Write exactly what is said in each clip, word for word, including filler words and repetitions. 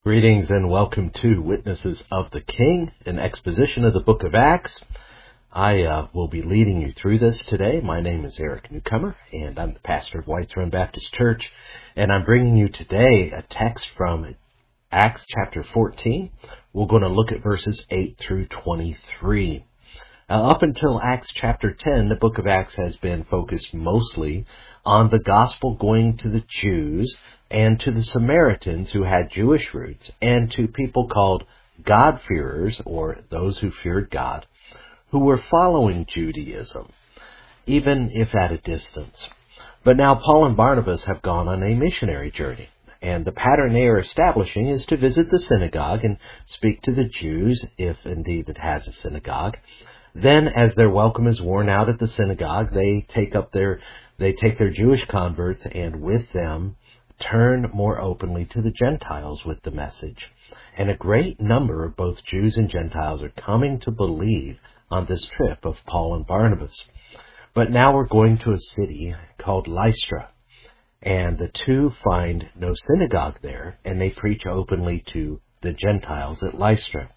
Greetings and welcome to Witnesses of the King, an exposition of the book of Acts. I uh, will be leading you through this today. My name is Eric Newcomer, and I'm the pastor of Whites Run Baptist Church, and I'm bringing you today a text from Acts chapter fourteen. We're going to look at verses eight through twenty-three. Uh, up until Acts chapter ten, the book of Acts has been focused mostly on the gospel going to the Jews and to the Samaritans who had Jewish roots, and to people called God-fearers, or those who feared God, who were following Judaism, even if at a distance. But now Paul and Barnabas have gone on a missionary journey, and the pattern they are establishing is to visit the synagogue and speak to the Jews, if indeed it has a synagogue. Then, as their welcome is worn out at the synagogue, they take up their they take their Jewish converts and with them turn more openly to the Gentiles with the message. And a great number of both Jews and Gentiles are coming to believe on this trip of Paul and Barnabas. But now we're going to a city called Lystra, and the two find no synagogue there, and they preach openly to the Gentiles at Lystra.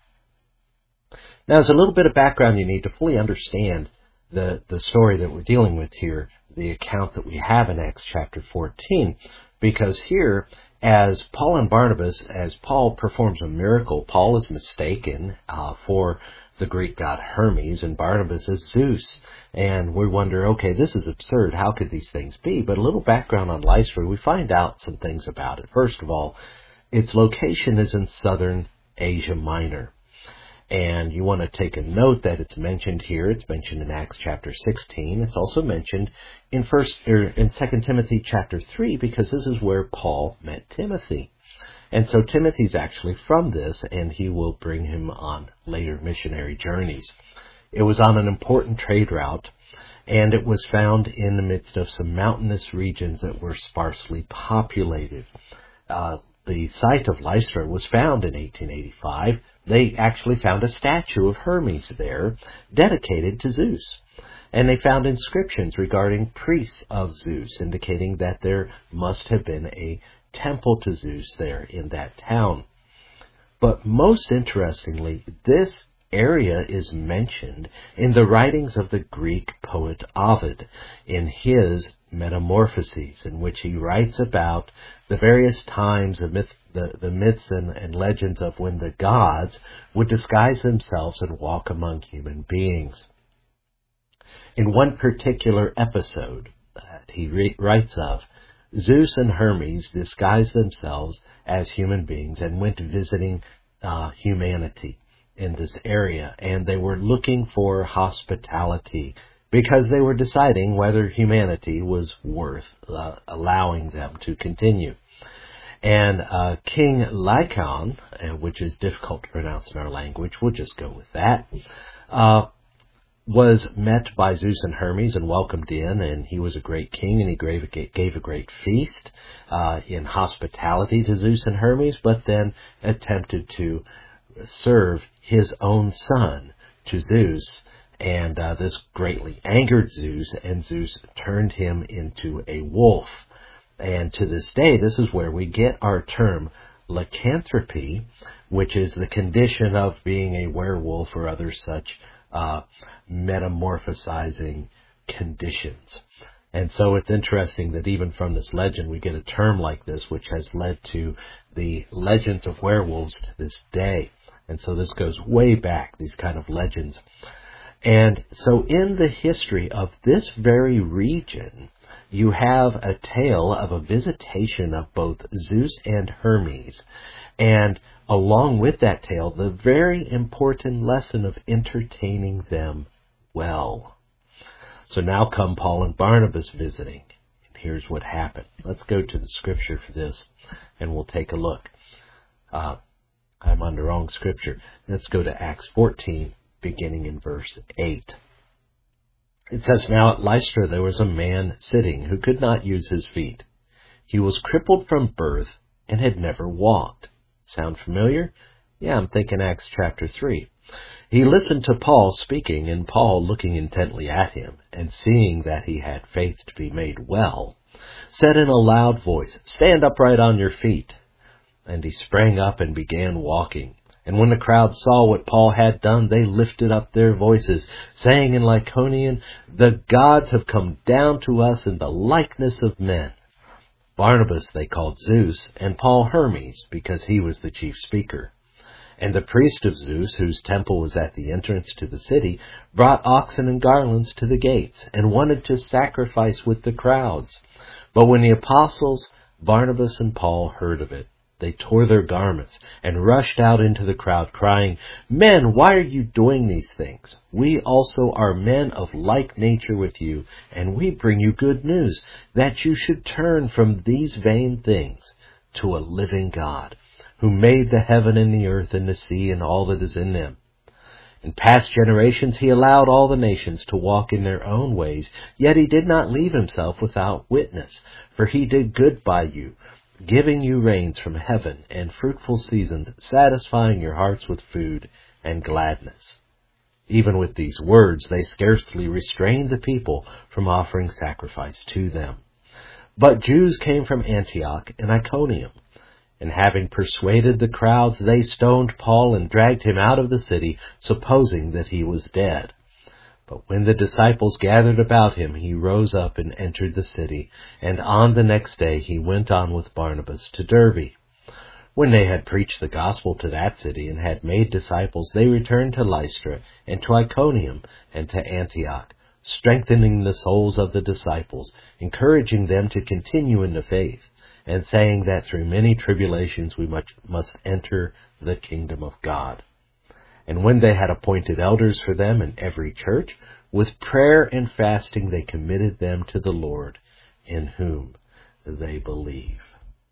Now, there's a little bit of background you need to fully understand the, the story that we're dealing with here, the account that we have in Acts chapter fourteen, because here, as Paul and Barnabas, as Paul performs a miracle, Paul is mistaken uh, for the Greek god Hermes, and Barnabas is Zeus. And we wonder, okay, this is absurd. How could these things be? But a little background on Lystra, we find out some things about it. First of all, its location is in southern Asia Minor. And you want to take a note that it's mentioned here. It's mentioned in Acts chapter sixteen. It's also mentioned in First or in Second Timothy chapter three, because this is where Paul met Timothy. And so Timothy's actually from this, and he will bring him on later missionary journeys. It was on an important trade route, and it was found in the midst of some mountainous regions that were sparsely populated. Uh, the site of Lystra was found in eighteen eighty-five. They actually found a statue of Hermes there, dedicated to Zeus. And they found inscriptions regarding priests of Zeus, indicating that there must have been a temple to Zeus there in that town. But most interestingly, this area is mentioned in the writings of the Greek poet Ovid in his Metamorphoses, in which he writes about the various times, the, myth, the, the myths and, and legends of when the gods would disguise themselves and walk among human beings. In one particular episode that he re- writes of, Zeus and Hermes disguised themselves as human beings and went visiting uh, humanity in this area, and they were looking for hospitality because they were deciding whether humanity was worth uh, allowing them to continue. And uh, King Lycaon, uh, which is difficult to pronounce in our language, we'll just go with that, uh, was met by Zeus and Hermes and welcomed in, and he was a great king, and he gave a, gave a great feast uh, in hospitality to Zeus and Hermes, but then attempted to serve his own son to Zeus, and uh, this greatly angered Zeus, and Zeus turned him into a wolf. And to this day, this is where we get our term lycanthropy, which is the condition of being a werewolf or other such uh, metamorphosizing conditions. And so it's interesting that even from this legend we get a term like this, which has led to the legends of werewolves to this day. And so this goes way back, these kind of legends. And so in the history of this very region, you have a tale of a visitation of both Zeus and Hermes. And along with that tale, the very important lesson of entertaining them well. So now come Paul and Barnabas visiting. And here's what happened. Let's go to the scripture for this, and we'll take a look. Uh, I'm on the wrong scripture. Let's go to Acts fourteen, beginning in verse eight. It says, Now at Lystra there was a man sitting who could not use his feet. He was crippled from birth and had never walked. Sound familiar? Yeah, I'm thinking Acts chapter three. He listened to Paul speaking, and Paul, looking intently at him, and seeing that he had faith to be made well, said in a loud voice, Stand upright on your feet. And he sprang up and began walking. And when the crowd saw what Paul had done, they lifted up their voices, saying in Lycaonian, "The gods have come down to us in the likeness of men." Barnabas they called Zeus, and Paul Hermes, because he was the chief speaker. And the priest of Zeus, whose temple was at the entrance to the city, brought oxen and garlands to the gates, and wanted to sacrifice with the crowds. But when the apostles, Barnabas and Paul, heard of it, they tore their garments and rushed out into the crowd, crying, "Men, why are you doing these things? We also are men of like nature with you, and we bring you good news, that you should turn from these vain things to a living God, who made the heaven and the earth and the sea and all that is in them. In past generations he allowed all the nations to walk in their own ways, yet he did not leave himself without witness, for he did good by you, giving you rains from heaven and fruitful seasons, satisfying your hearts with food and gladness." Even with these words, they scarcely restrained the people from offering sacrifice to them. But Jews came from Antioch and Iconium, and having persuaded the crowds, they stoned Paul and dragged him out of the city, supposing that he was dead. But when the disciples gathered about him, he rose up and entered the city, and on the next day he went on with Barnabas to Derbe. When they had preached the gospel to that city and had made disciples, they returned to Lystra and to Iconium and to Antioch, strengthening the souls of the disciples, encouraging them to continue in the faith, and saying that through many tribulations we must enter the kingdom of God. And when they had appointed elders for them in every church, with prayer and fasting they committed them to the Lord, in whom they believe.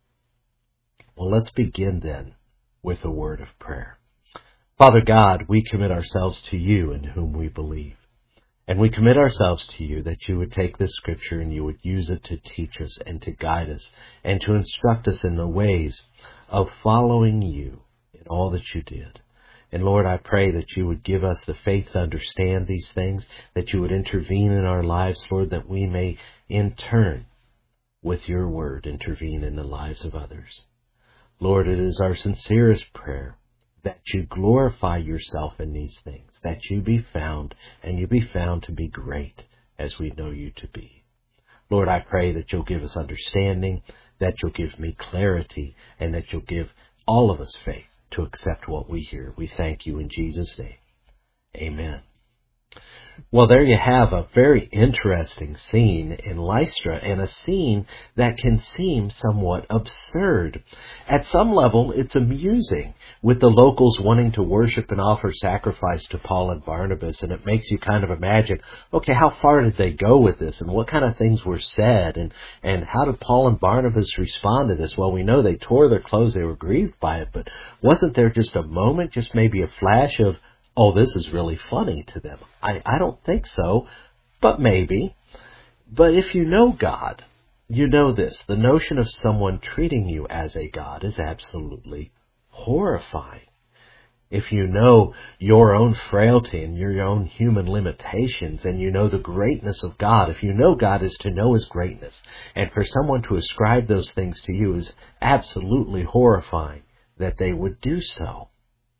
Well, let's begin then with a word of prayer. Father God, we commit ourselves to you in whom we believe. And we commit ourselves to you that you would take this scripture and you would use it to teach us and to guide us and to instruct us in the ways of following you in all that you did. And Lord, I pray that you would give us the faith to understand these things, that you would intervene in our lives, Lord, that we may in turn, with your word, intervene in the lives of others. Lord, it is our sincerest prayer that you glorify yourself in these things, that you be found, and you be found to be great as we know you to be. Lord, I pray that you'll give us understanding, that you'll give me clarity, and that you'll give all of us faith to accept what we hear. We thank you in Jesus' name. Amen. Well, there you have a very interesting scene in Lystra, and a scene that can seem somewhat absurd. At some level, it's amusing, with the locals wanting to worship and offer sacrifice to Paul and Barnabas, and it makes you kind of imagine, okay, how far did they go with this, and what kind of things were said, and, and how did Paul and Barnabas respond to this? Well, we know they tore their clothes, they were grieved by it, but wasn't there just a moment, just maybe a flash of, oh, this is really funny to them? I, I don't think so, but maybe. But if you know God, you know this. The notion of someone treating you as a God is absolutely horrifying. If you know your own frailty and your own human limitations, and you know the greatness of God, if you know God is to know his greatness, and for someone to ascribe those things to you is absolutely horrifying that they would do so.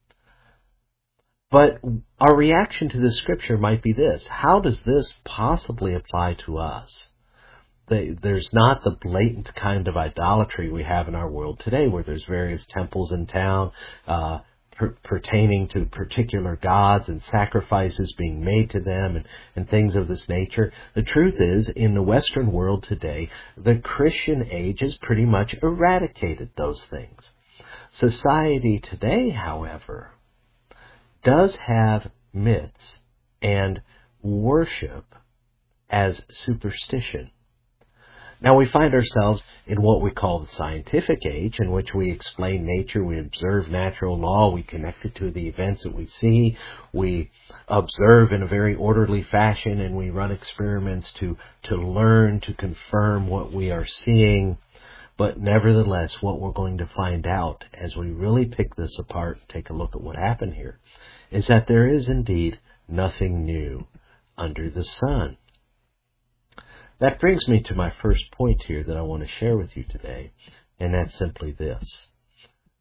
But our reaction to this scripture might be this: how does this possibly apply to us? There's not the blatant kind of idolatry we have in our world today, where there's various temples in town uh, per- pertaining to particular gods and sacrifices being made to them and, and things of this nature. The truth is, in the Western world today, the Christian age has pretty much eradicated those things. Society today, however, does have myths and worship as superstition. Now, we find ourselves in what we call the scientific age, in which we explain nature, we observe natural law, we connect it to the events that we see, we observe in a very orderly fashion, and we run experiments to, to learn, to confirm what we are seeing. But nevertheless, what we're going to find out as we really pick this apart, take a look at what happened here, is that there is indeed nothing new under the sun. That brings me to my first point here that I want to share with you today, and that's simply this.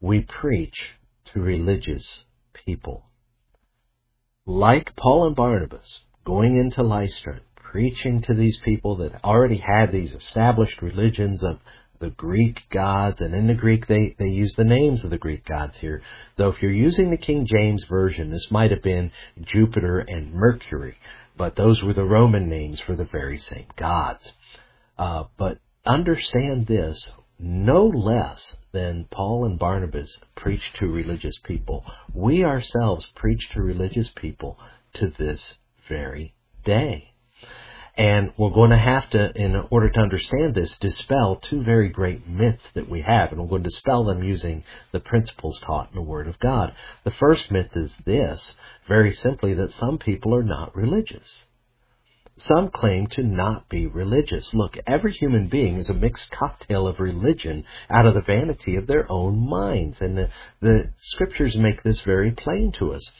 we preach to religious people. Like Paul and Barnabas, going into Lystra, preaching to these people that already had these established religions of the Greek gods, and in the Greek they, they use the names of the Greek gods here. Though if you're using the King James Version, this might have been Jupiter and Mercury, but those were the Roman names for the very same gods. Uh, but understand this, no less than Paul and Barnabas preached to religious people, we ourselves preach to religious people to this very day. And we're going to have to, in order to understand this, dispel two very great myths that we have. And we're going to dispel them using the principles taught in the Word of God. The first myth is this, very simply, that some people are not religious. Some claim to not be religious. Look, every human being is a mixed cocktail of religion out of the vanity of their own minds. And the, the Scriptures make this very plain to us.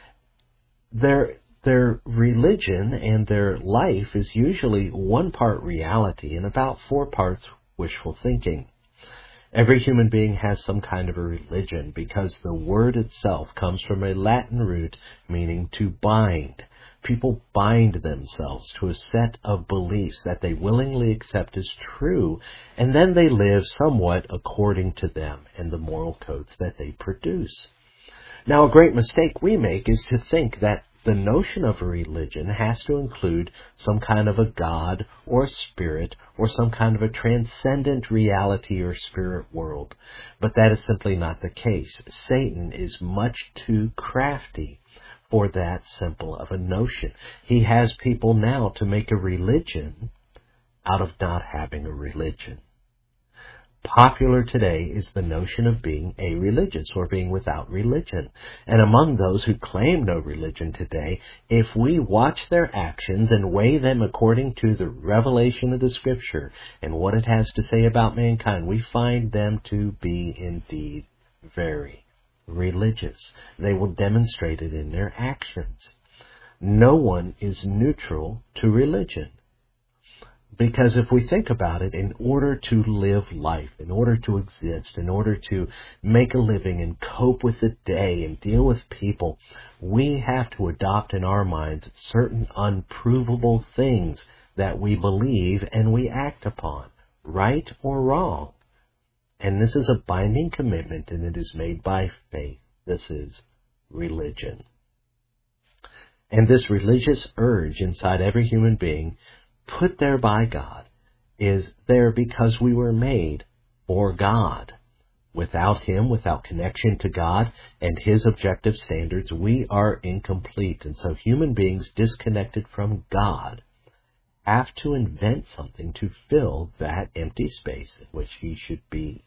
There Their religion and their life is usually one part reality and about four parts wishful thinking. Every human being has some kind of a religion because the word itself comes from a Latin root meaning to bind. People bind themselves to a set of beliefs that they willingly accept as true, and then they live somewhat according to them and the moral codes that they produce. Now, a great mistake we make is to think that the notion of a religion has to include some kind of a God or a spirit or some kind of a transcendent reality or spirit world. But that is simply not the case. Satan is much too crafty for that simple of a notion. He has people now to make a religion out of not having a religion. Popular today is the notion of being a-religious or being without religion. And among those who claim no religion today, if we watch their actions and weigh them according to the revelation of the Scripture and what it has to say about mankind, we find them to be indeed very religious. They will demonstrate it in their actions. No one is neutral to religion. Because if we think about it, in order to live life, in order to exist, in order to make a living and cope with the day and deal with people, we have to adopt in our minds certain unprovable things that we believe and we act upon, right or wrong. And this is a binding commitment, and it is made by faith. This is religion. And this religious urge inside every human being, put there by God, is there because we were made for God. Without Him, without connection to God and His objective standards, we are incomplete. And so human beings disconnected from God have to invent something to fill that empty space in which He should be.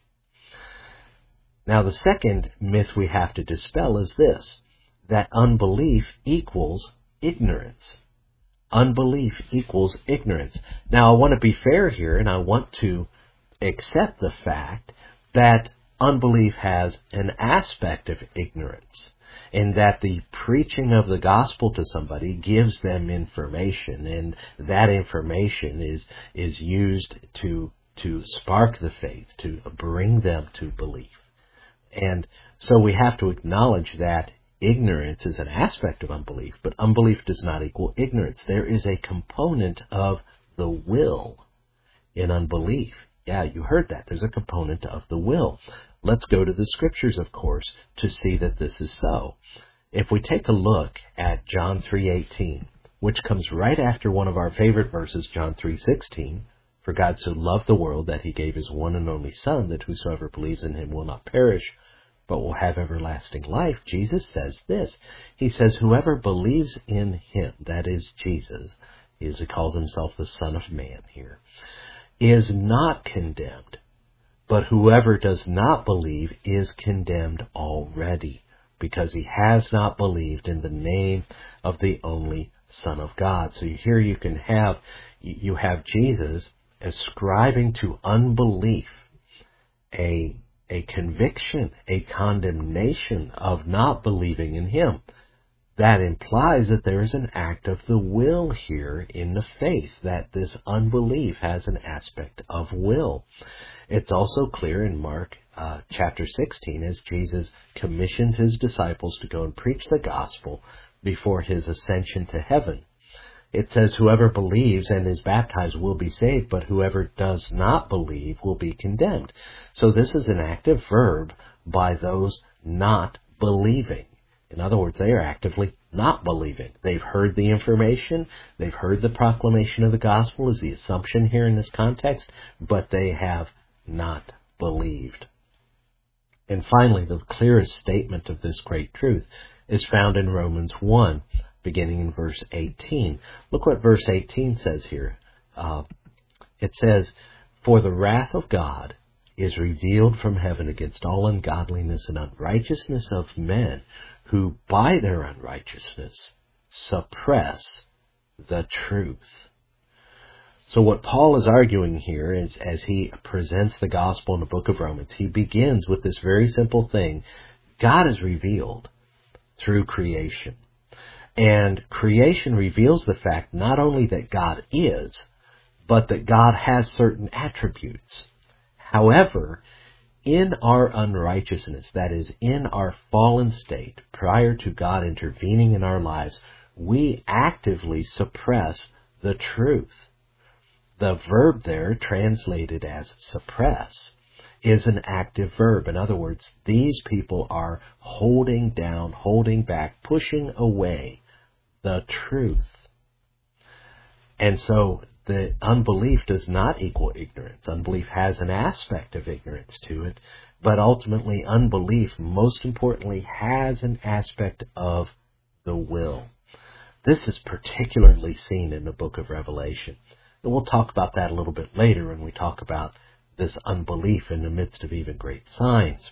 Now, the second myth we have to dispel is this, that unbelief equals ignorance. Unbelief equals ignorance. Now, I want to be fair here, and I want to accept the fact that unbelief has an aspect of ignorance, in that the preaching of the gospel to somebody gives them information, and that information is is used to to spark the faith, to bring them to belief. And so we have to acknowledge that ignorance is an aspect of unbelief, but unbelief does not equal ignorance. There is a component of the will in unbelief. Yeah, you heard that. There's a component of the will. Let's go to the Scriptures, of course, to see that this is so. If we take a look at John three eighteen, which comes right after one of our favorite verses, John three sixteen, for God so loved the world that He gave His one and only Son, that whosoever believes in Him will not perish, but will have everlasting life. Jesus says this. He says, whoever believes in Him, that is Jesus, he calls Himself the Son of Man here, is not condemned, but whoever does not believe is condemned already, because he has not believed in the name of the only Son of God. So here you can have, you have Jesus ascribing to unbelief a a conviction, a condemnation of not believing in Him. That implies that there is an act of the will here in the faith, that this unbelief has an aspect of will. It's also clear in Mark uh, chapter sixteen as Jesus commissions his disciples to go and preach the gospel before his ascension to heaven. It says, whoever believes and is baptized will be saved, but whoever does not believe will be condemned. So this is an active verb by those not believing. In other words, they are actively not believing. They've heard the information, they've heard the proclamation of the gospel is the assumption here in this context, but they have not believed. And finally, the clearest statement of this great truth is found in Romans one, beginning in verse eighteen. Look what verse eighteen says here. Uh, it says, "For the wrath of God is revealed from heaven against all ungodliness and unrighteousness of men, who by their unrighteousness suppress the truth." So what Paul is arguing here is, as he presents the gospel in the book of Romans, he begins with this very simple thing. God is revealed through creation. And creation reveals the fact not only that God is, but that God has certain attributes. However, in our unrighteousness, that is, in our fallen state, prior to God intervening in our lives, we actively suppress the truth. The verb there, translated as suppress, is an active verb. In other words, these people are holding down, holding back, pushing away the truth. And so the unbelief does not equal ignorance. Unbelief has an aspect of ignorance to it, but ultimately unbelief, most importantly, has an aspect of the will. This is particularly seen in the book of Revelation. And we'll talk about that a little bit later when we talk about this unbelief in the midst of even great signs.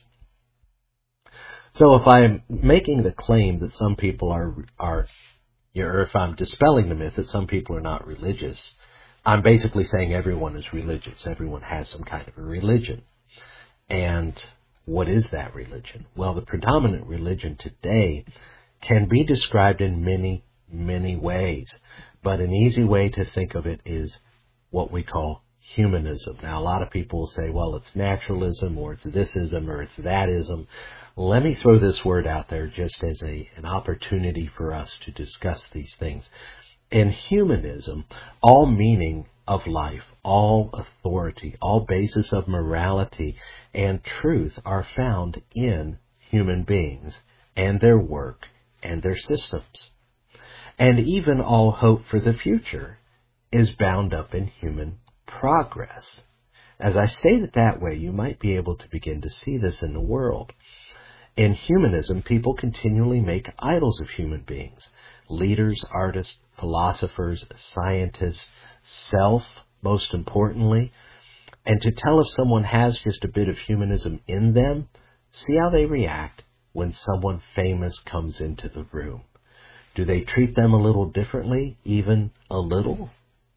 So if I'm making the claim that some people are, are, or if I'm dispelling the myth that some people are not religious, I'm basically saying everyone is religious. Everyone has some kind of a religion. And what is that religion? Well, the predominant religion today can be described in many, many ways. But an easy way to think of it is what we call humanism. Now, a lot of people will say, well, it's naturalism, or it's thisism, or it's thatism. Let me throw this word out there just as a, an opportunity for us to discuss these things. In humanism, all meaning of life, all authority, all basis of morality and truth are found in human beings and their work and their systems. And even all hope for the future is bound up in human progress. As I state it that way, you might be able to begin to see this in the world. In humanism, people continually make idols of human beings. Leaders, artists, philosophers, scientists, self, most importantly. And to tell if someone has just a bit of humanism in them, see how they react when someone famous comes into the room. Do they treat them a little differently, even a little?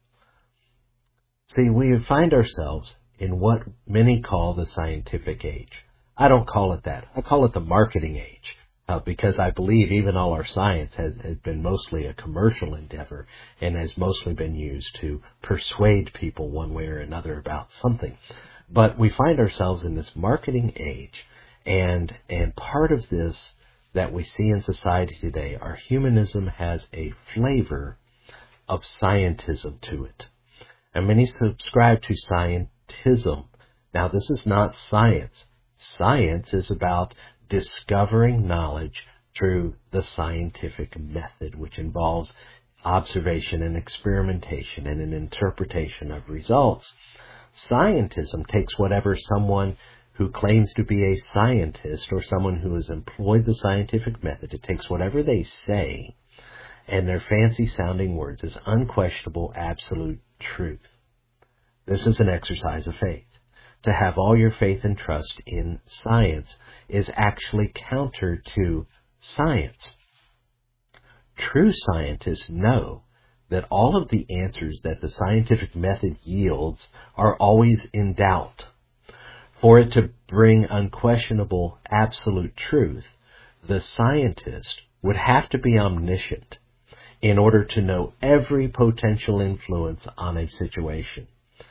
See, we find ourselves in what many call the scientific age. I don't call it that. I call it the marketing age, uh, because I believe even all our science has, has been mostly a commercial endeavor and has mostly been used to persuade people one way or another about something. But we find ourselves in this marketing age, and and part of this that we see in society today, our humanism has a flavor of scientism to it. And many subscribe to scientism. Now, this is not science. Science is about discovering knowledge through the scientific method, which involves observation and experimentation and an interpretation of results. Scientism takes whatever someone who claims to be a scientist or someone who has employed the scientific method, it takes whatever they say and their fancy sounding words as unquestionable absolute truth. This is an exercise of faith. To have all your faith and trust in science is actually counter to science. True scientists know that all of the answers that the scientific method yields are always in doubt. For it to bring unquestionable absolute truth, the scientist would have to be omniscient in order to know every potential influence on a situation.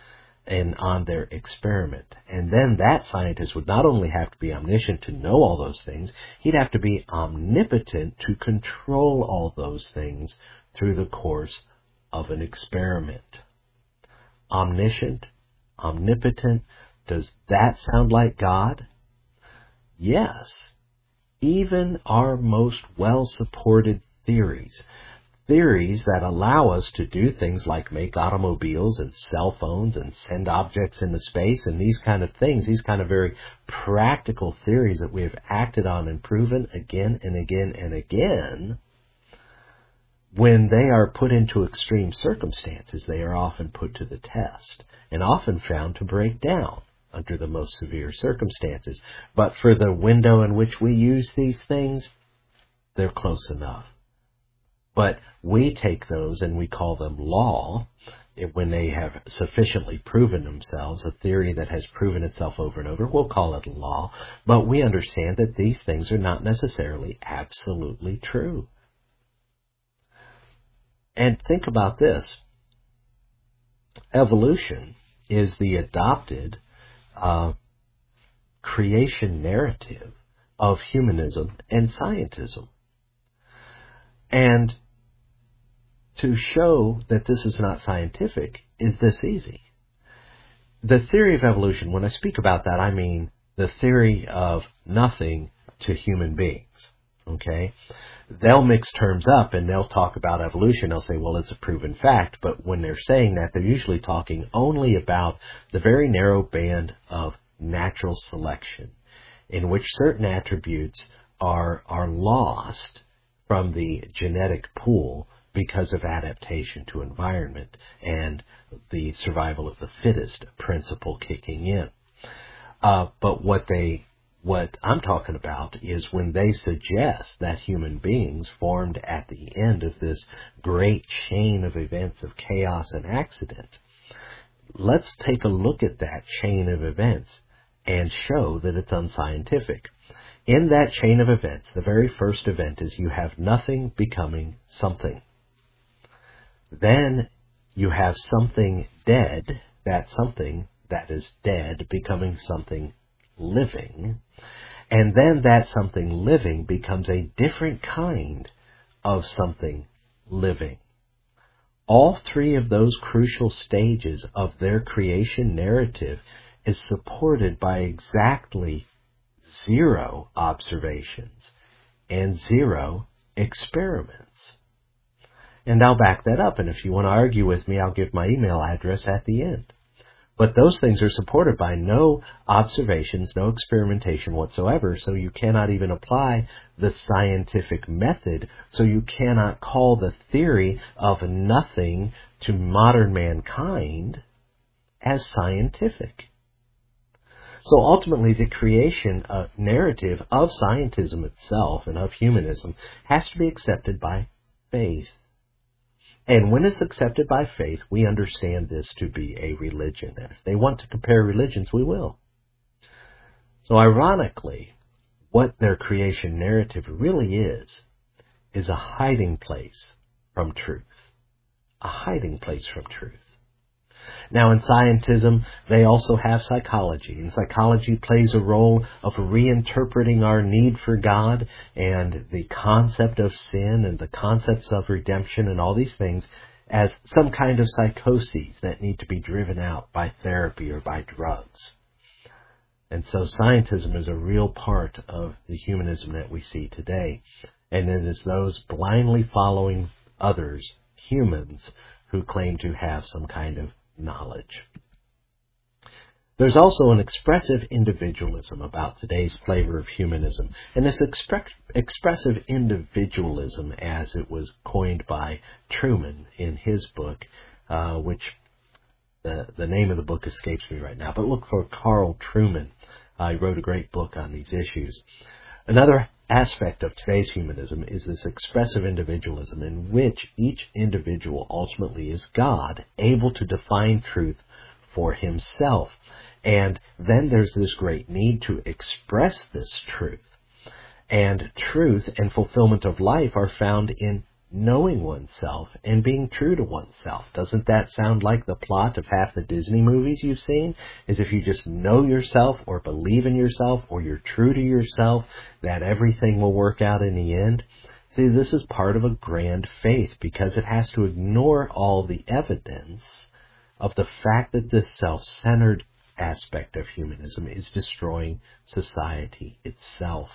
and on their experiment. And then that scientist would not only have to be omniscient to know all those things, he'd have to be omnipotent to control all those things through the course of an experiment. Omniscient, omnipotent, does that sound like God? Yes. Even our most well-supported theories, theories that allow us to do things like make automobiles and cell phones and send objects into space and these kind of things, these kind of very practical theories that we have acted on and proven again and again and again, when they are put into extreme circumstances, they are often put to the test and often found to break down under the most severe circumstances. But for the window in which we use these things, they're close enough. But we take those and we call them law when they have sufficiently proven themselves, a theory that has proven itself over and over. We'll call it law. But we understand that these things are not necessarily absolutely true. And think about this. Evolution is the adopted uh, creation narrative of humanism and scientism. And to show that this is not scientific is this easy. The theory of evolution, when I speak about that, I mean the theory of nothing to human beings. Okay? They'll mix terms up and they'll talk about evolution. They'll say, well, it's a proven fact. But when they're saying that, they're usually talking only about the very narrow band of natural selection, in which certain attributes are, are lost from the genetic pool because of adaptation to environment and the survival of the fittest principle kicking in. Uh, but what they What I'm talking about is when they suggest that human beings formed at the end of this great chain of events of chaos and accident. Let's take a look at that chain of events and show that it's unscientific. In that chain of events, the very first event is you have nothing becoming something. Then you have something dead, that something that is dead becoming something living, and then that something living becomes a different kind of something living. All three of those crucial stages of their creation narrative is supported by exactly zero observations and zero experiments. And I'll back that up, and if you want to argue with me, I'll give my email address at the end. But those things are supported by no observations, no experimentation whatsoever, so you cannot even apply the scientific method, so you cannot call the theory of nothing to modern mankind as scientific. So ultimately, the creation uh, narrative of scientism itself and of humanism has to be accepted by faith. And when it's accepted by faith, we understand this to be a religion. And if they want to compare religions, we will. So ironically, what their creation narrative really is, is a hiding place from truth. A hiding place from truth. Now in scientism, they also have psychology, and psychology plays a role of reinterpreting our need for God and the concept of sin and the concepts of redemption and all these things as some kind of psychoses that need to be driven out by therapy or by drugs. And so scientism is a real part of the humanism that we see today, and it is those blindly following others, humans, who claim to have some kind of knowledge. There's also an expressive individualism about today's flavor of humanism. And this expre- expressive individualism, as it was coined by Truman in his book, uh, which the, the name of the book escapes me right now, but look for Carl Truman. Uh, he wrote a great book on these issues. Another aspect of today's humanism is this expressive individualism in which each individual ultimately is God, able to define truth for himself. And then there's this great need to express this truth. And truth and fulfillment of life are found in knowing oneself and being true to oneself. Doesn't that sound like the plot of half the Disney movies you've seen? Is if you just know yourself or believe in yourself or you're true to yourself, that everything will work out in the end? See, this is part of a grand faith because it has to ignore all the evidence of the fact that this self-centered aspect of humanism is destroying society itself.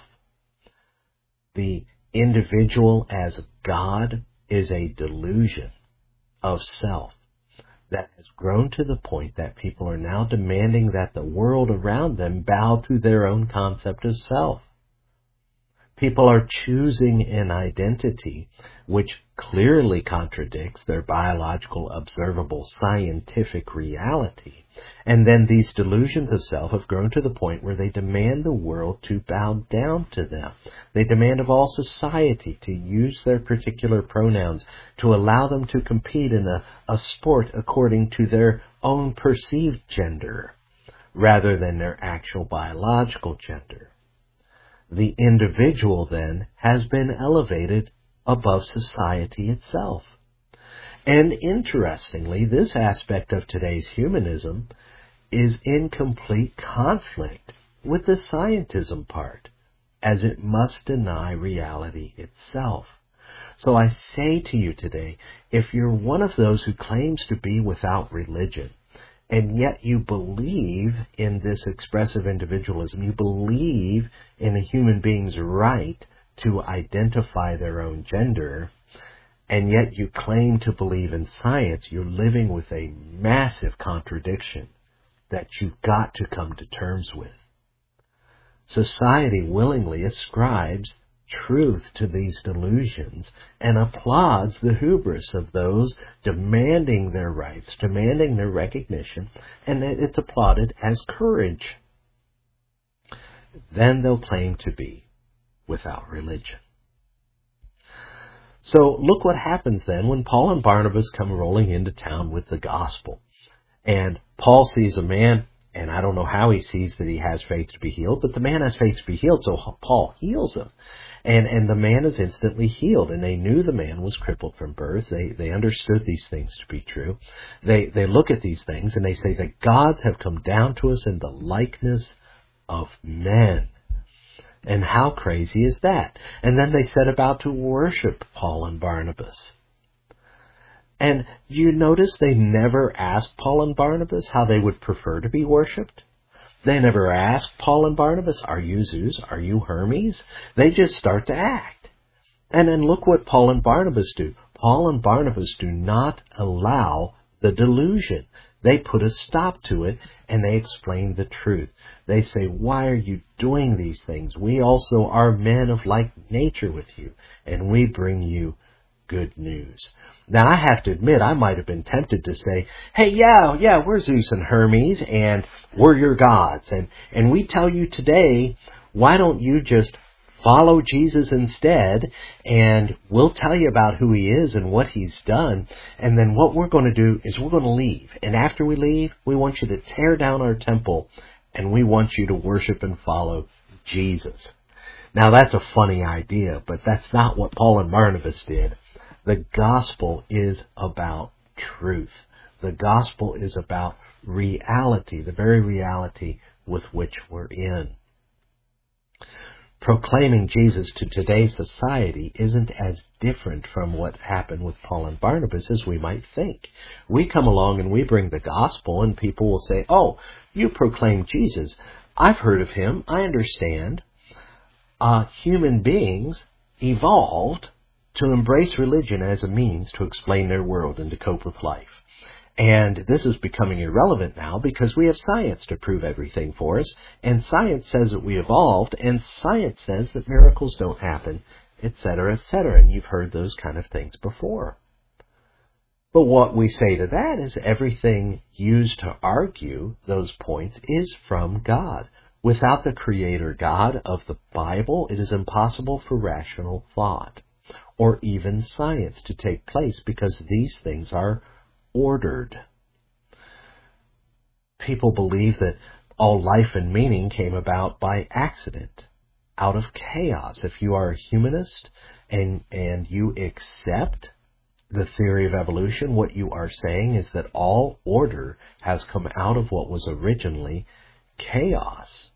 The individual as God is a delusion of self that has grown to the point that people are now demanding that the world around them bow to their own concept of self. People are choosing an identity which clearly contradicts their biological, observable, scientific reality. And then these delusions of self have grown to the point where they demand the world to bow down to them. They demand of all society to use their particular pronouns, to allow them to compete in a, a sport according to their own perceived gender, rather than their actual biological gender. The individual, then, has been elevated above society itself. And interestingly, this aspect of today's humanism is in complete conflict with the scientism part, as it must deny reality itself. So I say to you today, if you're one of those who claims to be without religion, and yet you believe in this expressive individualism, you believe in a human being's right to identify their own gender, and yet you claim to believe in science, you're living with a massive contradiction that you've got to come to terms with. Society willingly ascribes truth to these delusions and applauds the hubris of those demanding their rights, demanding their recognition, and it's applauded as courage. Then they'll claim to be without religion. So look what happens then when Paul and Barnabas come rolling into town with the gospel. And Paul sees a man, and I don't know how he sees that he has faith to be healed, but the man has faith to be healed, so Paul heals him. And and the man is instantly healed, and they knew the man was crippled from birth. They they understood these things to be true. They they look at these things, and they say that gods have come down to us in the likeness of men. And how crazy is that? And then they set about to worship Paul and Barnabas. And you notice they never asked Paul and Barnabas how they would prefer to be worshipped. They never asked Paul and Barnabas, are you Zeus? Are you Hermes? They just start to act. And then look what Paul and Barnabas do. Paul and Barnabas do not allow the delusion. They put a stop to it, and they explain the truth. They say, why are you doing these things? We also are men of like nature with you, and we bring you good news. Now, I have to admit, I might have been tempted to say, hey, yeah, yeah, we're Zeus and Hermes, and we're your gods. And, and we tell you today, why don't you just follow Jesus instead, and we'll tell you about who he is and what he's done. And then what we're going to do is we're going to leave. And after we leave, we want you to tear down our temple, and we want you to worship and follow Jesus. Now, that's a funny idea, but that's not what Paul and Barnabas did. The gospel is about truth. The gospel is about reality, the very reality with which we're in. Proclaiming Jesus to today's society isn't as different from what happened with Paul and Barnabas as we might think. We come along and we bring the gospel, and people will say, oh, you proclaim Jesus. I've heard of him. I understand. Uh, human beings evolved to embrace religion as a means to explain their world and to cope with life. And this is becoming irrelevant now because we have science to prove everything for us, and science says that we evolved, and science says that miracles don't happen, et cetera, et cetera. And you've heard those kind of things before. But what we say to that is everything used to argue those points is from God. Without the Creator God of the Bible, it is impossible for rational thought or even science to take place because these things are ordered. People believe that all life and meaning came about by accident. out of chaos. If you are a humanist and, and you accept the theory of evolution, what you are saying is that all order has come out of what was originally chaos.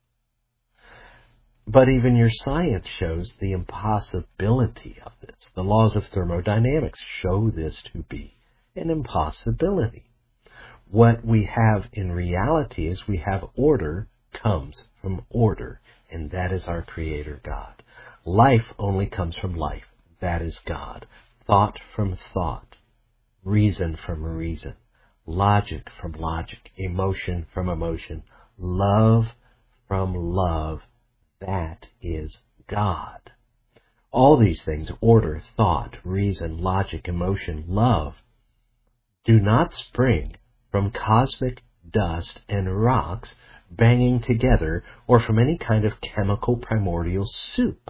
But even your science shows the impossibility of this. The laws of thermodynamics show this to be an impossibility. What we have in reality is we have order comes from order, and that is our Creator God. Life only comes from life. That is God. Thought from thought. Reason from reason. Logic from logic. Emotion from emotion. Love from love. That is God. All these things, order, thought, reason, logic, emotion, love, do not spring from cosmic dust and rocks banging together or from any kind of chemical primordial soup.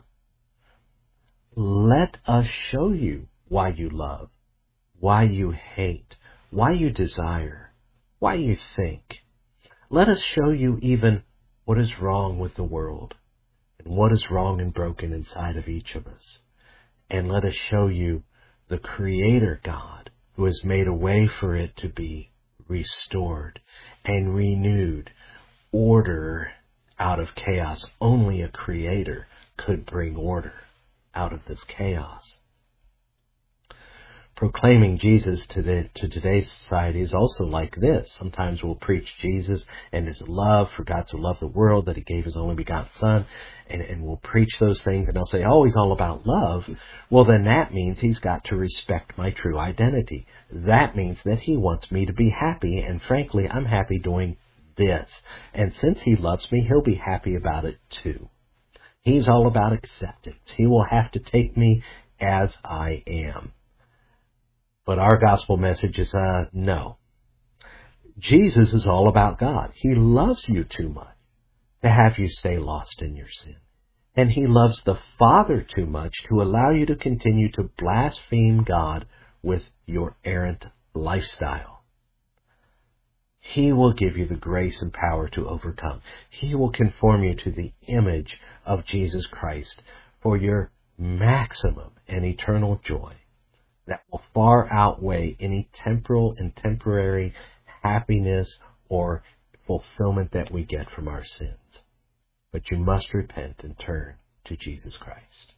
Let us show you why you love, why you hate, why you desire, why you think. Let us show you even what is wrong with the world and what is wrong and broken inside of each of us. And let us show you the Creator God who has made a way for it to be restored and renewed. Order out of chaos. Only a Creator could bring order out of this chaos. Proclaiming Jesus to the to today's society is also like this. Sometimes we'll preach Jesus and His love, for God so loved the world that He gave His only begotten Son, and, and we'll preach those things, and they'll say, oh, He's all about love. Well, then that means He's got to respect my true identity. That means that He wants me to be happy, and frankly, I'm happy doing this. And since He loves me, He'll be happy about it too. He's all about acceptance. He will have to take me as I am. But our gospel message is, uh, no. Jesus is all about God. He loves you too much to have you stay lost in your sin. And He loves the Father too much to allow you to continue to blaspheme God with your errant lifestyle. He will give you the grace and power to overcome. He will conform you to the image of Jesus Christ for your maximum and eternal joy that will far outweigh any temporal and temporary happiness or fulfillment that we get from our sins. But you must repent and turn to Jesus Christ.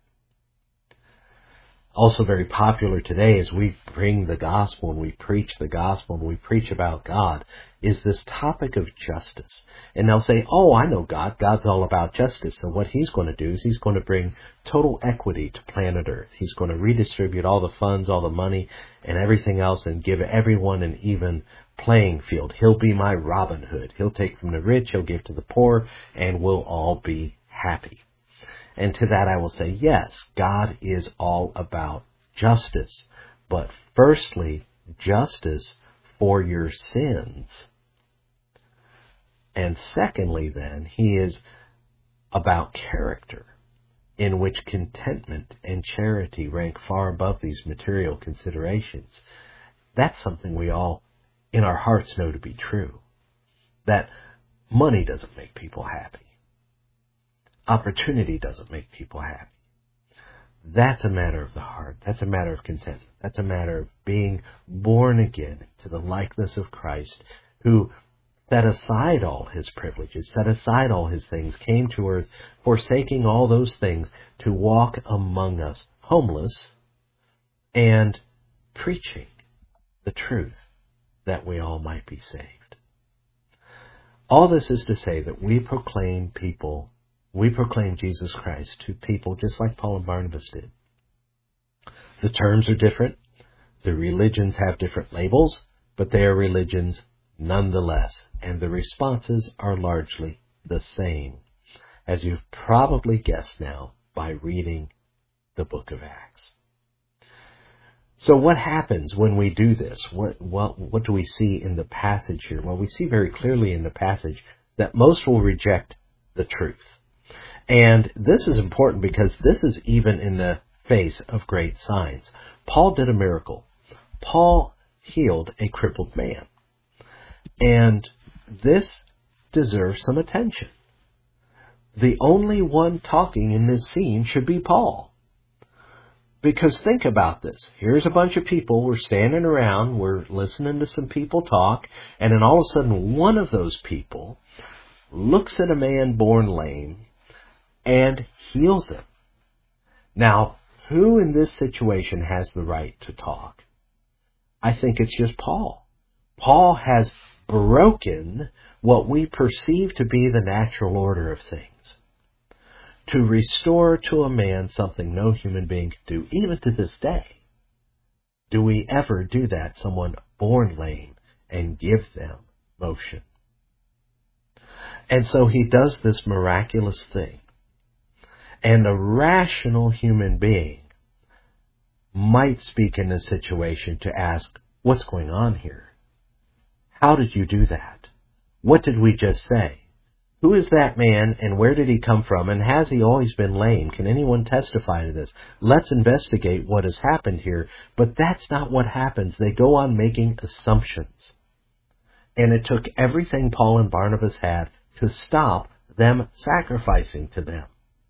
Also very popular today as we bring the gospel and we preach the gospel and we preach about God is this topic of justice. And they'll say, oh, I know God. God's all about justice. So what He's going to do is He's going to bring total equity to planet Earth. He's going to redistribute all the funds, all the money, and everything else and give everyone an even playing field. He'll be my Robin Hood. He'll take from the rich, He'll give to the poor, and we'll all be happy. And to that I will say, yes, God is all about justice. But firstly, justice for your sins. And secondly, then, He is about character, in which contentment and charity rank far above these material considerations. That's something we all, in our hearts, know to be true. That money doesn't make people happy. Opportunity doesn't make people happy. That's a matter of the heart. That's a matter of contentment. That's a matter of being born again to the likeness of Christ, who set aside all His privileges, set aside all His things, came to earth, forsaking all those things to walk among us, homeless, and preaching the truth that we all might be saved. All this is to say that we proclaim people We proclaim Jesus Christ to people just like Paul and Barnabas did. The terms are different. The religions have different labels, but they are religions nonetheless. And the responses are largely the same, as you've probably guessed now by reading the book of Acts. So what happens when we do this? What, what, what do we see in the passage here? Well, we see very clearly in the passage that most will reject the truth. And this is important because this is even in the face of great signs. Paul did a miracle. Paul healed a crippled man. And this deserves some attention. the only one talking in this scene should be Paul. Because think about this. Here's a bunch of people. We're standing around. We're listening to some people talk. And then all of a sudden, one of those people looks at a man born lame and heals him. Now, who in this situation has the right to talk? I think it's just Paul. Paul has broken what we perceive to be the natural order of things, to restore to a man something no human being can do, even to this day. Do we ever do that, someone born lame, and give them motion? And so he does this miraculous thing. And a rational human being might speak in this situation to ask, what's going on here? How did you do that? What did we just say? Who is that man, and where did he come from, and has he always been lame? Can anyone testify to this? Let's investigate what has happened here. But that's not what happens. They go on making assumptions. And it took everything Paul and Barnabas had to stop them sacrificing to them.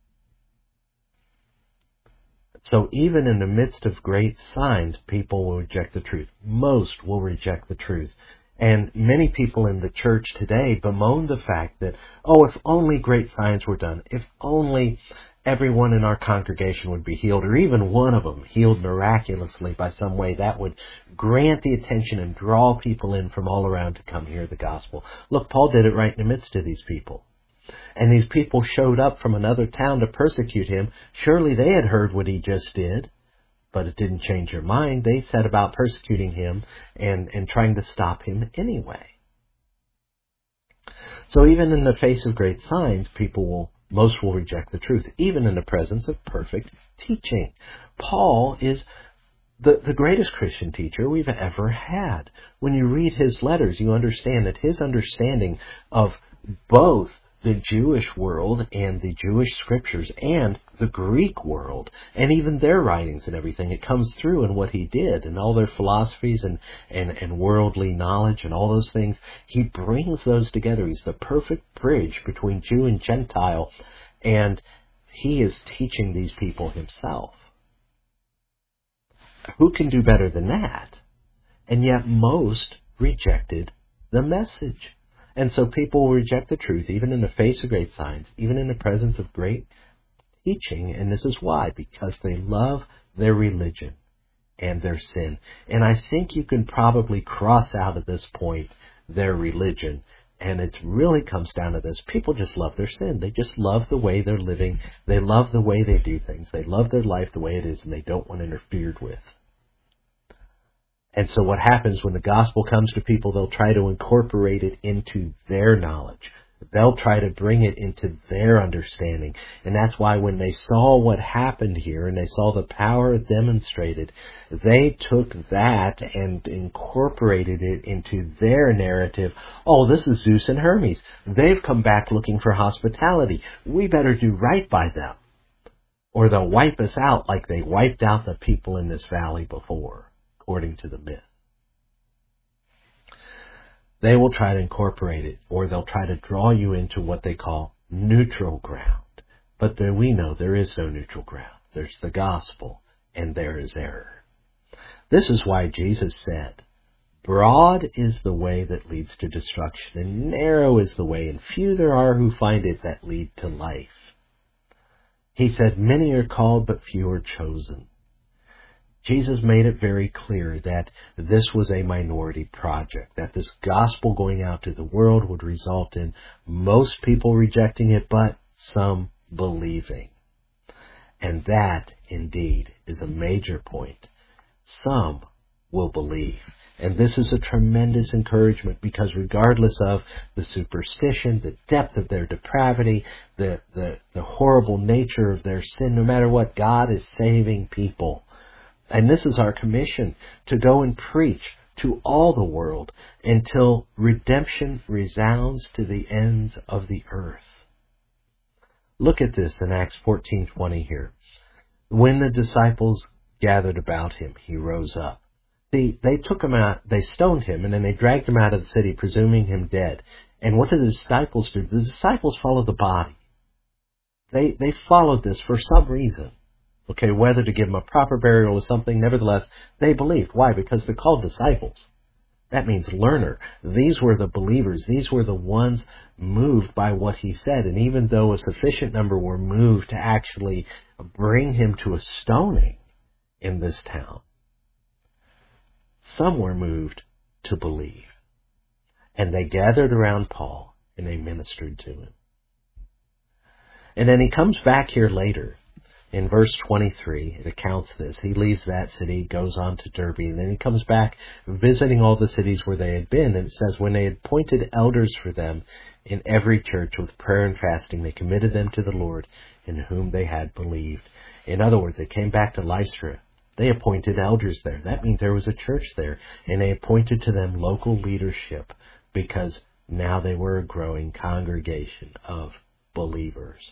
So even in the midst of great signs, people will reject the truth. Most will reject the truth. And many people in the church today bemoan the fact that, oh, if only great signs were done, if only everyone in our congregation would be healed, or even one of them healed miraculously by some way, that would grant the attention and draw people in from all around to come hear the gospel. Look, Paul did it right in the midst of these people. And these people showed up from another town to persecute him. Surely they had heard what he just did. But it didn't change their mind. They set about persecuting him and, and trying to stop him anyway. So even in the face of great signs, people will, most will reject the truth, even in the presence of perfect teaching. Paul is the, the greatest Christian teacher we've ever had. When you read his letters, you understand that his understanding of both the Jewish world and the Jewish scriptures and the Greek world and even their writings and everything, it comes through in what he did and all their philosophies and, and, and worldly knowledge and all those things. He brings those together. He's the perfect bridge between Jew and Gentile, and he is teaching these people himself. Who can do better than that? And yet most rejected the message. And so people will reject the truth, even in the face of great signs, even in the presence of great teaching. And this is why, because they love their religion and their sin. And I think you can probably cross out at this point their religion. And it really comes down to this. People just love their sin. They just love the way they're living. They love the way they do things. They love their life the way it is, and they don't want interfered with. And so what happens when the gospel comes to people, they'll try to incorporate it into their knowledge. They'll try to bring it into their understanding. And that's why when they saw what happened here and they saw the power demonstrated, they took that and incorporated it into their narrative. Oh, this is Zeus and Hermes. They've come back looking for hospitality. We better do right by them, or they'll wipe us out like they wiped out the people in this valley before. According to the myth. They will try to incorporate it, or they'll try to draw you into what they call neutral ground. But there we know there is no neutral ground. There's the gospel, and there is error. This is why Jesus said, broad is the way that leads to destruction, and narrow is the way, and few there are who find it that lead to life. He said, many are called, but few are chosen. Jesus made it very clear that this was a minority project, that this gospel going out to the world would result in most people rejecting it, but some believing. And that, indeed, is a major point. Some will believe. And this is a tremendous encouragement, because regardless of the superstition, the depth of their depravity, the, the, the horrible nature of their sin, no matter what, God is saving people. And this is our commission, to go and preach to all the world until redemption resounds to the ends of the earth. Look at this in Acts fourteen twenty here. When the disciples gathered about him, he rose up. See, they took him out, they stoned him, and then they dragged him out of the city, presuming him dead. And what did the disciples do? The disciples followed the body. They, they followed this for some reason. Okay, whether to give them a proper burial or something, nevertheless, they believed. Why? Because they're called disciples. That means learner. These were the believers. These were the ones moved by what he said. And even though a sufficient number were moved to actually bring him to a stoning in this town, some were moved to believe. And they gathered around Paul and they ministered to him. And then he comes back here later. In verse twenty-three, it accounts this. He leaves that city, goes on to Derbe, and then he comes back visiting all the cities where they had been. And it says, when they had appointed elders for them in every church with prayer and fasting, they committed them to the Lord in whom they had believed. In other words, they came back to Lystra. They appointed elders there. That means there was a church there. And they appointed to them local leadership because now they were a growing congregation of believers.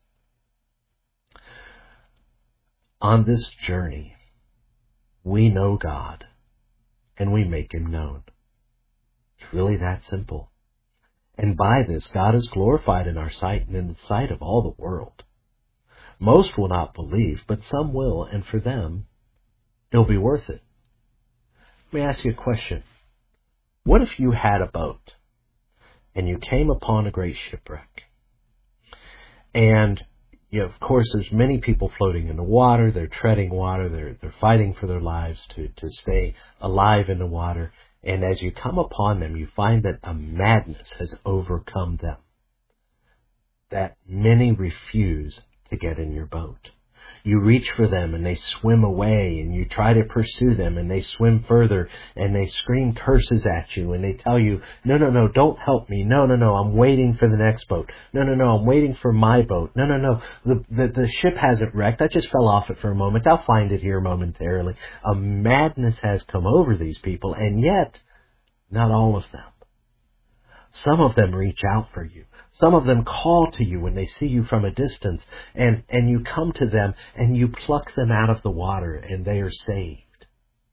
On this journey, we know God and we make him known. It's really that simple. And by this, God is glorified in our sight and in the sight of all the world. Most will not believe, but some will, and for them, it'll be worth it. Let me ask you a question. What if you had a boat and you came upon a great shipwreck? And You know, of course, there's many people floating in the water. They're treading water. They're they're fighting for their lives to, to stay alive in the water. And as you come upon them, you find that a madness has overcome them. That many refuse to get in your boat. You reach for them and they swim away, and you try to pursue them and they swim further and they scream curses at you and they tell you, no, no, no, don't help me. No, no, no, I'm waiting for the next boat. No, no, no, I'm waiting for my boat. No, no, no, the, the, the ship hasn't wrecked. I just fell off it for a moment. I'll find it here momentarily. A madness has come over these people, and yet not all of them. Some of them reach out for you. Some of them call to you when they see you from a distance, and, and you come to them and you pluck them out of the water and they are saved.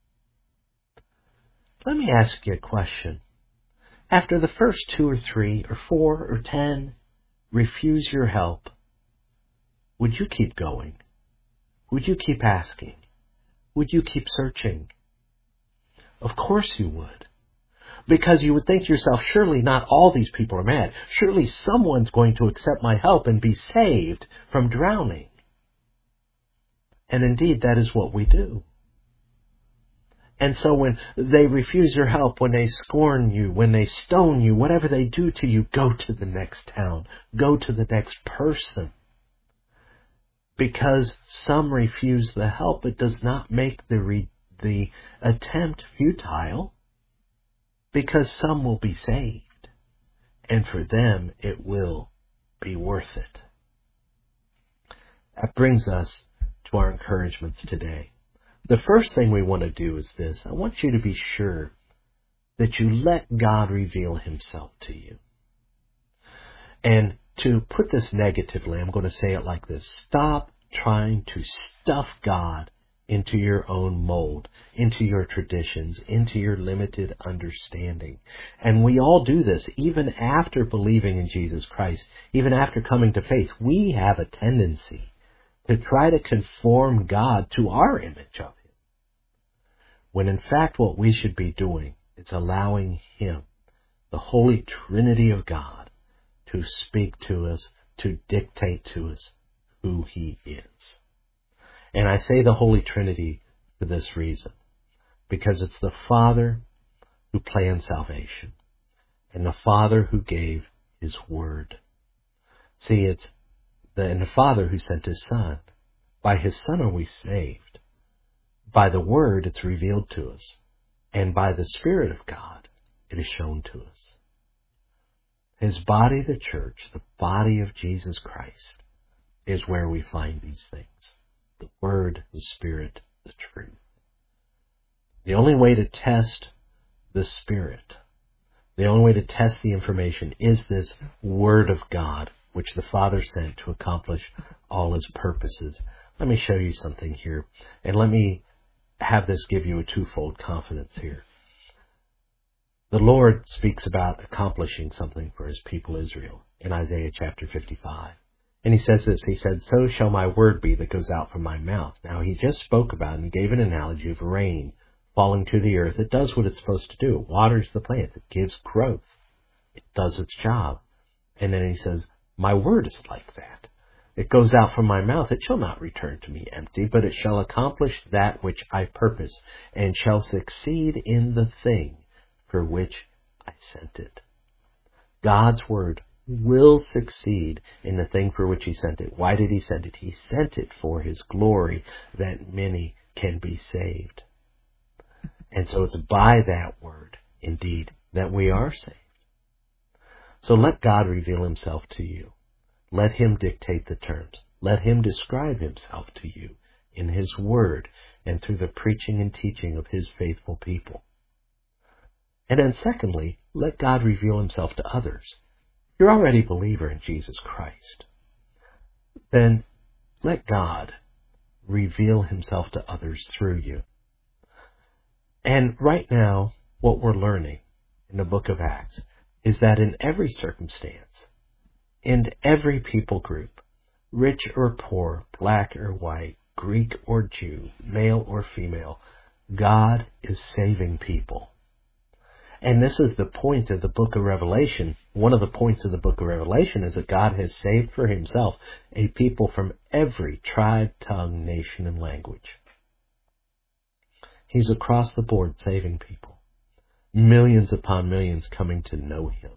Let me ask you a question. After the first two or three or four or ten refuse your help, would you keep going? Would you keep asking? Would you keep searching? Of course you would. Because you would think to yourself, surely not all these people are mad. Surely someone's going to accept my help and be saved from drowning. And indeed, that is what we do. And so when they refuse your help, when they scorn you, when they stone you, whatever they do to you, go to the next town. Go to the next person. Because some refuse the help, it does not make the, re- the attempt futile. Because some will be saved, and for them it will be worth it. That brings us to our encouragements today. The first thing we want to do is this. I want you to be sure that you let God reveal himself to you. And to put this negatively, I'm going to say it like this. Stop trying to stuff God into your own mold, into your traditions, into your limited understanding. And we all do this even after believing in Jesus Christ, even after coming to faith. We have a tendency to try to conform God to our image of him, when in fact what we should be doing is allowing him, the Holy Trinity of God, to speak to us, to dictate to us who he is. And I say the Holy Trinity for this reason, because it's the Father who planned salvation and the Father who gave his word. See, it's the, and the Father who sent his Son. By his Son are we saved. By the word it's revealed to us. And by the Spirit of God it is shown to us. His body, the church, the body of Jesus Christ, is where we find these things. The Word, the Spirit, the truth. The only way to test the Spirit, the only way to test the information is this Word of God, which the Father sent to accomplish all his purposes. Let me show you something here, and let me have this give you a twofold confidence here. The Lord speaks about accomplishing something for his people Israel in Isaiah chapter fifty-five. And he says this, he said, so shall my word be that goes out from my mouth. Now, he just spoke about and he gave an analogy of rain falling to the earth. It does what it's supposed to do. It waters the plants. It gives growth. It does its job. And then he says, my word is like that. It goes out from my mouth. It shall not return to me empty, but it shall accomplish that which I purpose, and shall succeed in the thing for which I sent it. God's word will succeed in the thing for which he sent it. Why did he send it? He sent it for his glory, that many can be saved. And so it's by that word, indeed, that we are saved. So let God reveal himself to you. Let him dictate the terms. Let him describe himself to you in his word and through the preaching and teaching of his faithful people. And then secondly, let God reveal himself to others. You're already a believer in Jesus Christ. Then let God reveal himself to others through you. And right now, what we're learning in the book of Acts is that in every circumstance, in every people group, rich or poor, black or white, Greek or Jew, male or female, God is saving people. And this is the point of the book of Revelation. One of the points of the book of Revelation is that God has saved for himself a people from every tribe, tongue, nation, and language. He's across the board saving people. Millions upon millions coming to know him.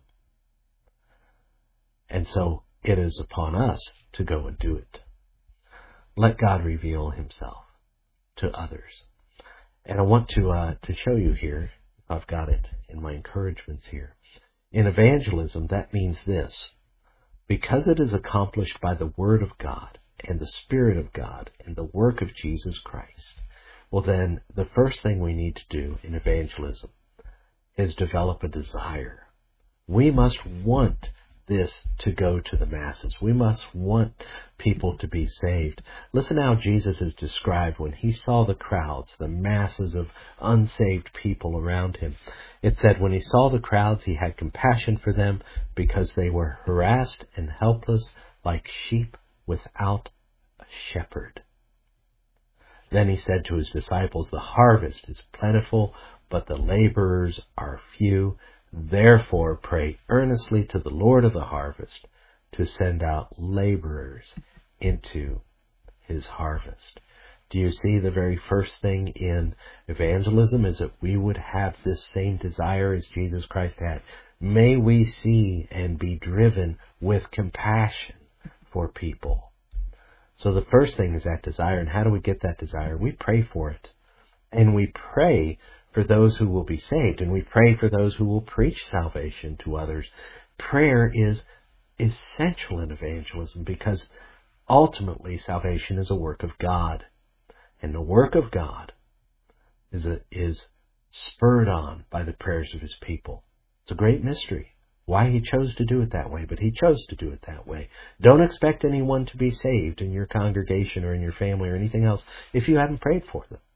And so it is upon us to go and do it. Let God reveal himself to others. And I want to uh, to show you here, I've got it in my encouragements here. In evangelism, that means this. Because it is accomplished by the Word of God and the Spirit of God and the work of Jesus Christ, well then, the first thing we need to do in evangelism is develop a desire. We must want this to go to the masses. We must want people to be saved. Listen how Jesus is described when he saw the crowds, the masses of unsaved people around him. It said when he saw the crowds, he had compassion for them because they were harassed and helpless like sheep without a shepherd. Then he said to his disciples, the harvest is plentiful, but the laborers are few. Therefore, pray earnestly to the Lord of the harvest to send out laborers into his harvest. Do you see the very first thing in evangelism is that we would have this same desire as Jesus Christ had? May we see and be driven with compassion for people. So the first thing is that desire. And how do we get that desire? We pray for it. And we pray for those who will be saved, and we pray for those who will preach salvation to others. Prayer is essential in evangelism because ultimately salvation is a work of God. And the work of God is, a, is spurred on by the prayers of his people. It's a great mystery why he chose to do it that way, but he chose to do it that way. Don't expect anyone to be saved in your congregation or in your family or anything else if you haven't prayed for them.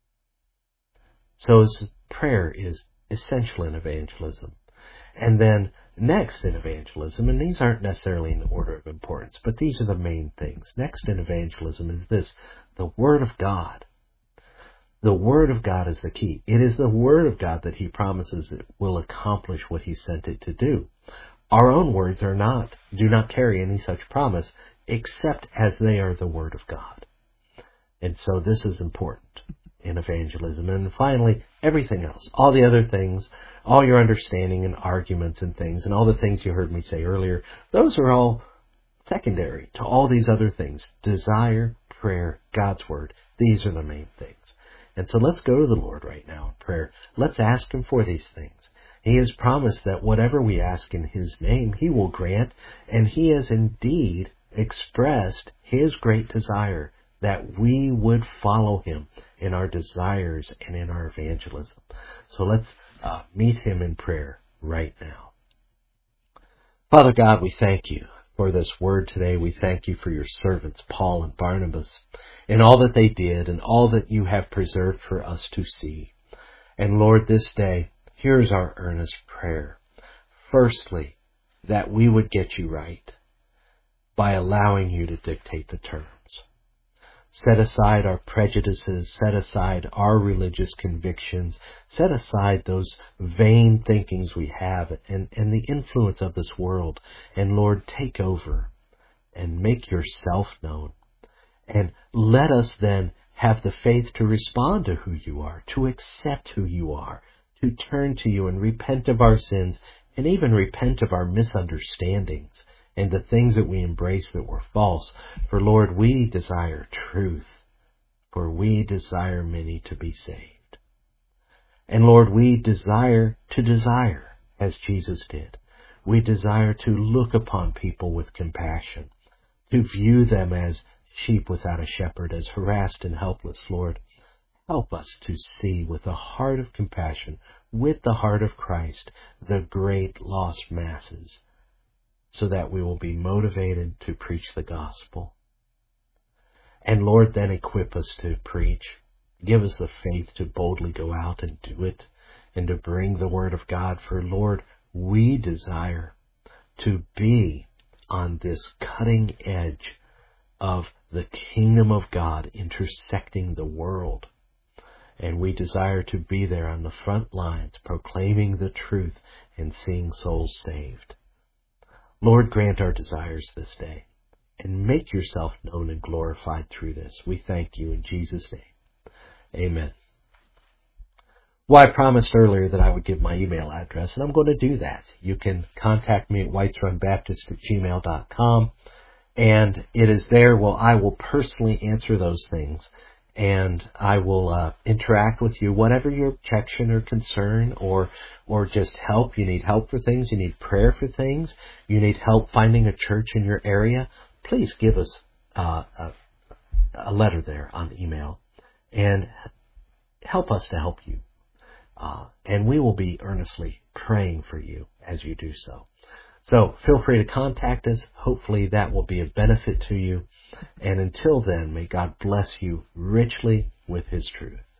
So prayer is essential in evangelism. And then next in evangelism, and these aren't necessarily in the order of importance, but these are the main things. Next in evangelism is this, the Word of God. The Word of God is the key. It is the Word of God that he promises it will accomplish what he sent it to do. Our own words are not, do not carry any such promise, except as they are the Word of God. And so this is important in evangelism. And finally, everything else, all the other things, all your understanding and arguments and things, and all the things you heard me say earlier, those are all secondary to all these other things. Desire, prayer, God's Word, these are the main things. And so let's go to the Lord right now in prayer. Let's ask him for these things. He has promised that whatever we ask in his name, he will grant, and he has indeed expressed his great desire that we would follow him in our desires and in our evangelism. So let's uh, meet him in prayer right now. Father God, we thank you for this word today. We thank you for your servants, Paul and Barnabas, and all that they did and all that you have preserved for us to see. And Lord, this day, here's our earnest prayer. Firstly, that we would get you right. by allowing you to dictate the terms. Set aside our prejudices, set aside our religious convictions, set aside those vain thinkings we have and, and the influence of this world. And Lord, take over and make yourself known. And let us then have the faith to respond to who you are, to accept who you are, to turn to you and repent of our sins, and even repent of our misunderstandings and the things that we embrace that were false. For Lord, we desire truth, for we desire many to be saved. And Lord, we desire to desire as Jesus did. We desire to look upon people with compassion, to view them as sheep without a shepherd, as harassed and helpless. Lord, help us to see with a heart of compassion, with the heart of Christ, the great lost masses, so that we will be motivated to preach the gospel. And Lord, then equip us to preach. Give us the faith to boldly go out and do it, and to bring the word of God. For Lord, we desire to be on this cutting edge of the kingdom of God intersecting the world. And we desire to be there on the front lines, proclaiming the truth and seeing souls saved. Lord, grant our desires this day, and make yourself known and glorified through this. We thank you in Jesus' name. Amen. Well, I promised earlier that I would give my email address, and I'm going to do that. You can contact me at whites run baptist at gmail dot com, and it is there. Well, I will personally answer those things, and I will uh, interact with you, whatever your objection or concern or or just help. You need help for things. You need prayer for things. You need help finding a church in your area. Please give us uh, a, a letter there on email and help us to help you. Uh, and we will be earnestly praying for you as you do so. So feel free to contact us. Hopefully that will be a benefit to you. And until then, may God bless you richly with his truth.